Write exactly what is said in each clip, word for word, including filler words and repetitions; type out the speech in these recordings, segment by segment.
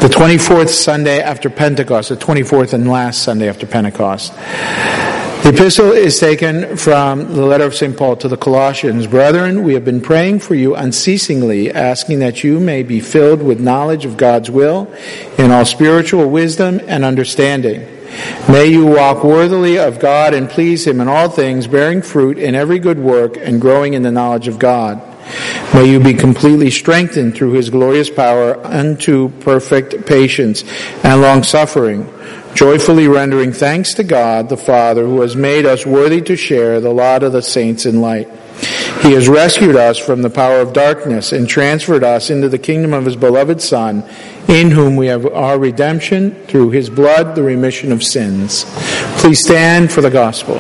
the twenty-fourth Sunday after Pentecost, the twenty-fourth and last Sunday after Pentecost. The epistle is taken from the letter of Saint Paul to the Colossians. Brethren, we have been praying for you unceasingly, asking that you may be filled with knowledge of God's will in all spiritual wisdom and understanding. May you walk worthily of God and please Him in all things, bearing fruit in every good work and growing in the knowledge of God. May you be completely strengthened through His glorious power unto perfect patience and long-suffering, joyfully rendering thanks to God the Father, who has made us worthy to share the lot of the saints in light. He has rescued us from the power of darkness and transferred us into the kingdom of His beloved Son, in whom we have our redemption through His blood, the remission of sins. Please stand for the gospel.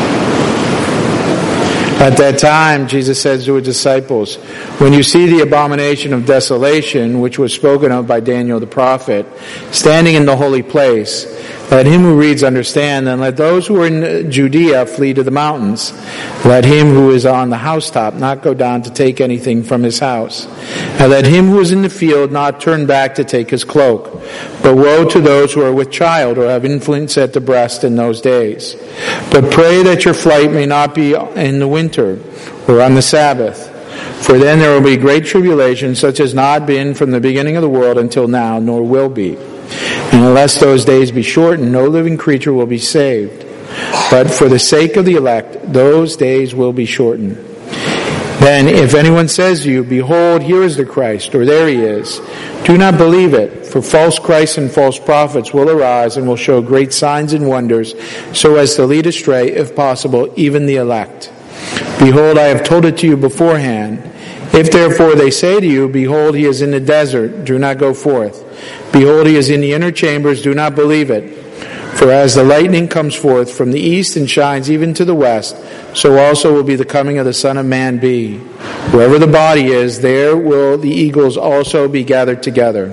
At that time, Jesus says to His disciples, when you see the abomination of desolation, which was spoken of by Daniel the prophet, standing in the holy place, let him who reads understand, and let those who are in Judea flee to the mountains. Let him who is on the housetop not go down to take anything from his house. And let him who is in the field not turn back to take his cloak. But woe to those who are with child or have infants at the breast in those days. But pray that your flight may not be in the winter or on the Sabbath. For then there will be great tribulation, such as not been from the beginning of the world until now, nor will be. And unless those days be shortened, no living creature will be saved. But for the sake of the elect, those days will be shortened. Then if anyone says to you, behold, here is the Christ, or there he is, do not believe it, for false Christs and false prophets will arise and will show great signs and wonders, so as to lead astray, if possible, even the elect. Behold, I have told it to you beforehand. If therefore they say to you, behold, he is in the desert, do not go forth. Behold, he is in the inner chambers, do not believe it. For as the lightning comes forth from the east and shines even to the west, so also will be the coming of the Son of Man be. Wherever the body is, there will the eagles also be gathered together.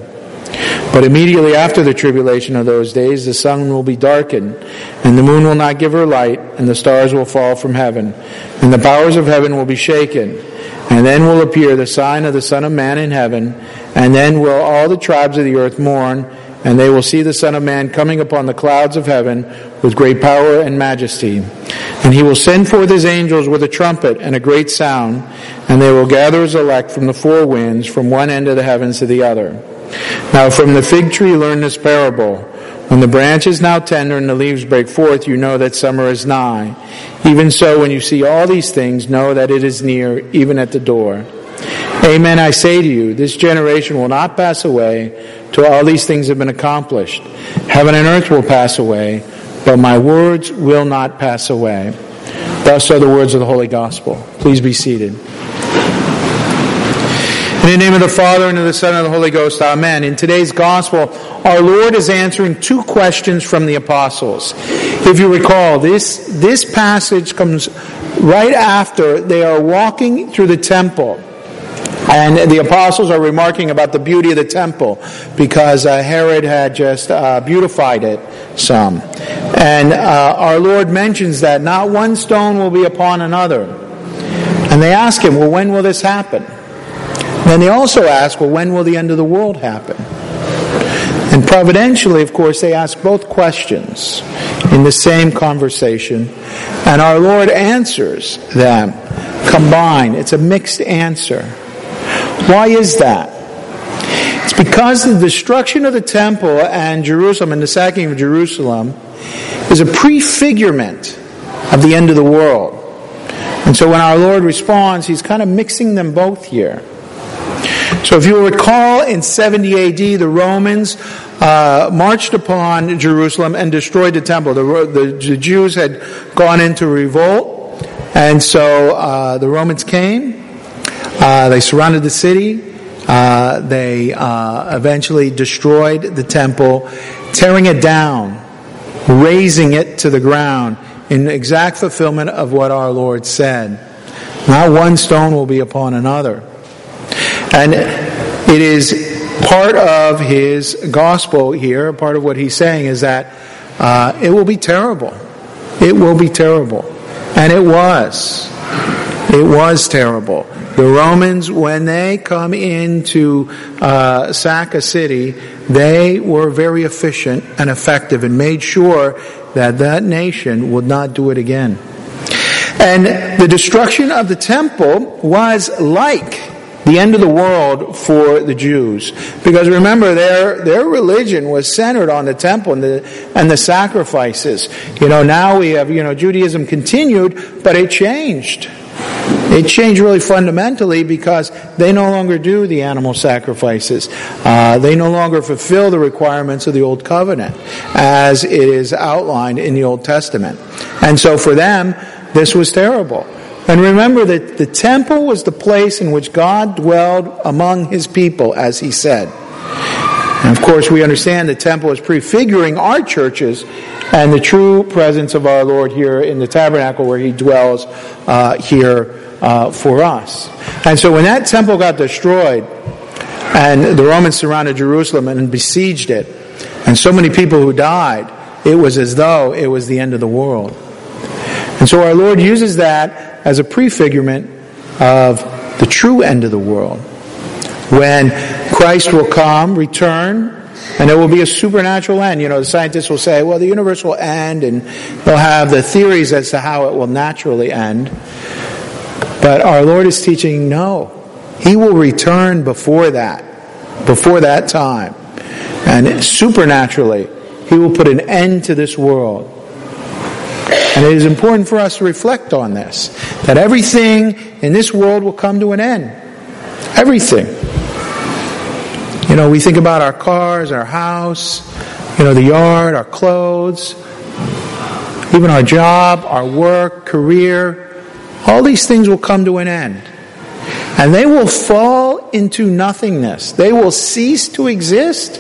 But immediately after the tribulation of those days, the sun will be darkened, and the moon will not give her light, and the stars will fall from heaven, and the powers of heaven will be shaken. And then will appear the sign of the Son of Man in heaven, and then will all the tribes of the earth mourn, and they will see the Son of Man coming upon the clouds of heaven with great power and majesty. And he will send forth his angels with a trumpet and a great sound, and they will gather his elect from the four winds, from one end of the heavens to the other. Now from the fig tree learn this parable. When the branch is now tender and the leaves break forth, you know that summer is nigh. Even so, when you see all these things, know that it is near, even at the door. Amen, I say to you, this generation will not pass away till all these things have been accomplished. Heaven and earth will pass away, but my words will not pass away. Thus are the words of the Holy Gospel. Please be seated. In the name of the Father, and of the Son, and of the Holy Ghost, amen. In today's Gospel, our Lord is answering two questions from the apostles. If you recall, this, this passage comes right after they are walking through the temple. And the apostles are remarking about the beauty of the temple, because uh, Herod had just uh, beautified it some. And uh, our Lord mentions that not one stone will be upon another. And they ask him, well, when will this happen? Then they also ask, well, when will the end of the world happen? And providentially, of course, they ask both questions in the same conversation. And our Lord answers them combined. It's a mixed answer. Why is that? It's because the destruction of the temple and Jerusalem and the sacking of Jerusalem is a prefigurement of the end of the world. And so when our Lord responds, he's kind of mixing them both here. So if you'll recall, in seventy A D, the Romans uh, marched upon Jerusalem and destroyed the temple. The, the, the Jews had gone into revolt, and so uh, the Romans came. Uh, they surrounded the city. Uh, they uh, eventually destroyed the temple, tearing it down, razing it to the ground, in exact fulfillment of what our Lord said. Not one stone will be upon another. And it is part of his gospel here, part of what he's saying is that uh, it will be terrible. It will be terrible. And it was. It was terrible. The Romans, when they come in to uh, sack a city, they were very efficient and effective and made sure that that nation would not do it again. And the destruction of the temple was like the end of the world for the Jews. Because remember, their their religion was centered on the temple and the, and the sacrifices. You know, now we have, you know, Judaism continued, but it changed. It changed really fundamentally because they no longer do the animal sacrifices. Uh, they no longer fulfill the requirements of the Old Covenant as it is outlined in the Old Testament. And so for them, this was terrible. And remember that the temple was the place in which God dwelled among His people, as He said. And of course, we understand the temple is prefiguring our churches and the true presence of our Lord here in the tabernacle where He dwells uh, here uh, for us. And so when that temple got destroyed and the Romans surrounded Jerusalem and besieged it, and so many people who died, it was as though it was the end of the world. And so our Lord uses that as a prefigurement of the true end of the world, when Christ will come, return, and there will be a supernatural end. You know, the scientists will say, well, the universe will end, and they'll have the theories as to how it will naturally end. But our Lord is teaching, no, He will return before that, before that time. And supernaturally, He will put an end to this world. And it is important for us to reflect on this, that everything in this world will come to an end. Everything. You know, we think about our cars, our house, you know, the yard, our clothes, even our job, our work, career. All these things will come to an end. And they will fall into nothingness. They will cease to exist.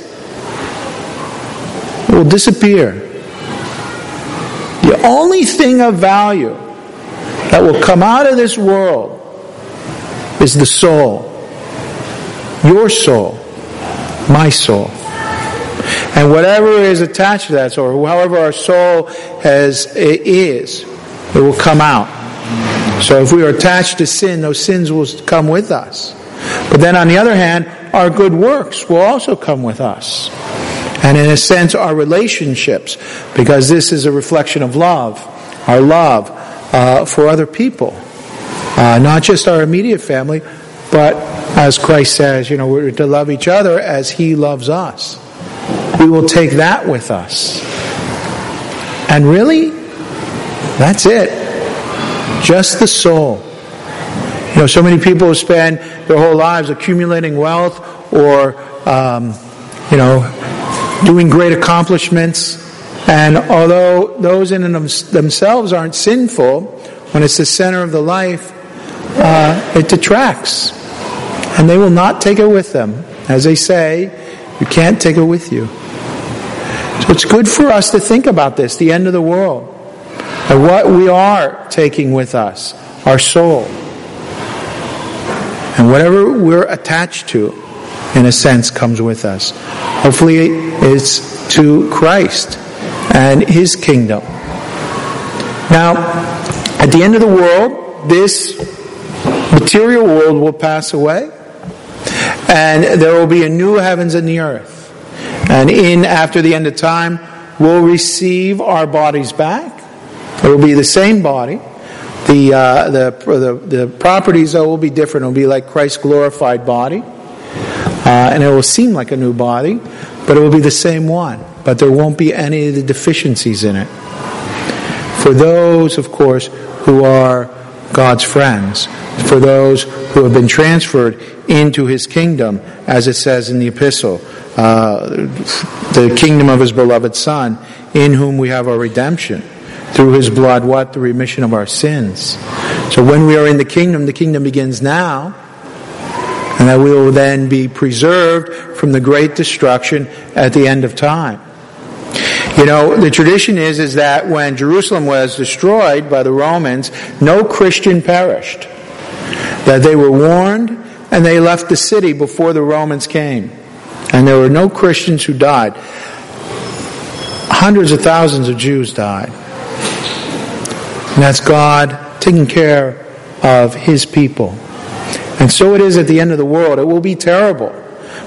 It will disappear. The only thing of value that will come out of this world is the soul. Your soul. My soul. And whatever is attached to that soul, or however our soul has, it is, it will come out. So if we are attached to sin, those sins will come with us. But then on the other hand, our good works will also come with us. And in a sense, our relationships, because this is a reflection of love, our love uh, for other people. Uh, not just our immediate family, but as Christ says, you know, we're to love each other as He loves us. We will take that with us. And really, that's it. Just the soul. You know, so many people spend their whole lives accumulating wealth or, um, you know, doing great accomplishments. And although those in themselves aren't sinful, when it's the center of the life, uh, it detracts. And they will not take it with them. As they say, you can't take it with you. So it's good for us to think about this, the end of the world. And what we are taking with us, our soul. And whatever we're attached to, in a sense, comes with us. Hopefully it's to Christ and His kingdom. Now, at the end of the world, this material world will pass away, and there will be a new heavens and the earth. And in after the end of time, we'll receive our bodies back. It will be the same body. The uh, the, the the properties, though, will be different. It will be like Christ's glorified body. Uh, and it will seem like a new body, but it will be the same one. But there won't be any of the deficiencies in it. For those, of course, who are God's friends, for those who have been transferred into His kingdom, as it says in the epistle, uh, the kingdom of His beloved Son, in whom we have our redemption, through His blood, what? The remission of our sins. So when we are in the kingdom, the kingdom begins now, and that we will then be preserved from the great destruction at the end of time. You know, the tradition is, is that when Jerusalem was destroyed by the Romans, no Christian perished. That they were warned and they left the city before the Romans came. And there were no Christians who died. Hundreds of thousands of Jews died. And that's God taking care of His people. And so it is at the end of the world. It will be terrible.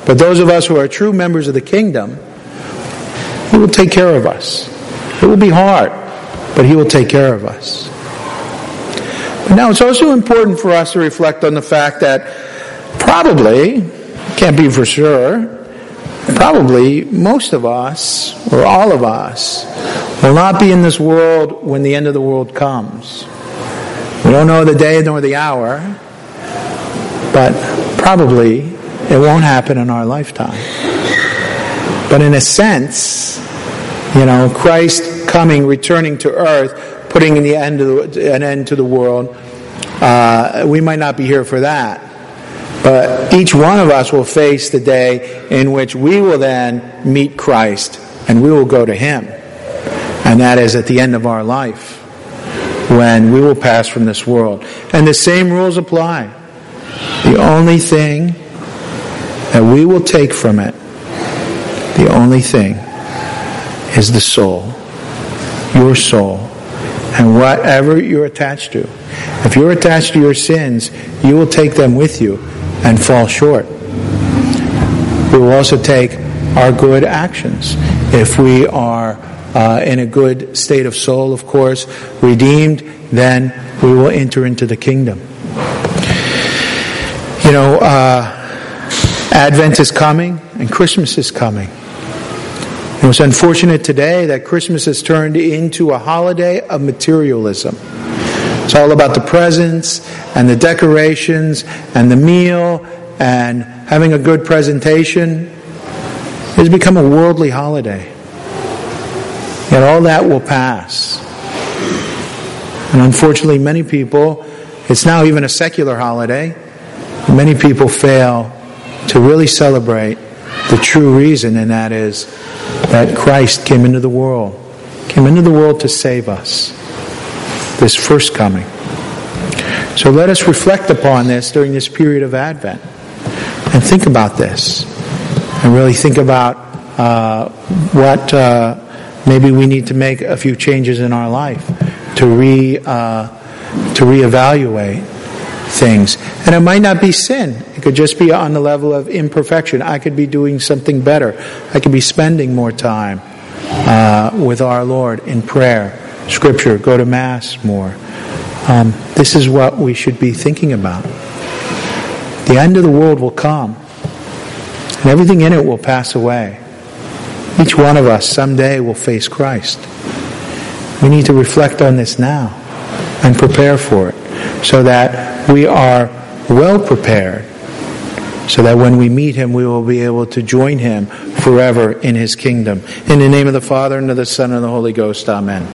But those of us who are true members of the kingdom, He will take care of us. It will be hard, but He will take care of us. But now it's also important for us to reflect on the fact that probably, can't be for sure, probably most of us, or all of us, will not be in this world when the end of the world comes. We don't know the day nor the hour, but probably it won't happen in our lifetime. But in a sense, you know, Christ coming, returning to earth, putting the end of the, an end to the world, uh, we might not be here for that. But each one of us will face the day in which we will then meet Christ and we will go to Him. And that is at the end of our life, when we will pass from this world. And the same rules apply. The only thing that we will take from it, the only thing, is the soul. Your soul. And whatever you're attached to. If you're attached to your sins, you will take them with you and fall short. We will also take our good actions. If we are uh, in a good state of soul, of course, redeemed, then we will enter into the kingdom. You know, uh, Advent is coming and Christmas is coming. It was unfortunate today that Christmas has turned into a holiday of materialism. It's all about the presents and the decorations and the meal and having a good presentation. It has become a worldly holiday. Yet all that will pass. And unfortunately, many people, it's now even a secular holiday, many people fail to really celebrate the true reason, and that is that Christ came into the world, came into the world to save us. This first coming. So let us reflect upon this during this period of Advent and think about this and really think about uh, what uh, maybe we need to make a few changes in our life to re uh, to reevaluate things. And it might not be sin. It could just be on the level of imperfection. I could be doing something better. I could be spending more time uh, with our Lord in prayer, Scripture, go to Mass more. Um, this is what we should be thinking about. The end of the world will come, and everything in it will pass away. Each one of us someday will face Christ. We need to reflect on this now and prepare for it, so that we are well prepared, so that when we meet Him, we will be able to join Him forever in His kingdom. In the name of the Father, and of the Son, and of the Holy Ghost, amen.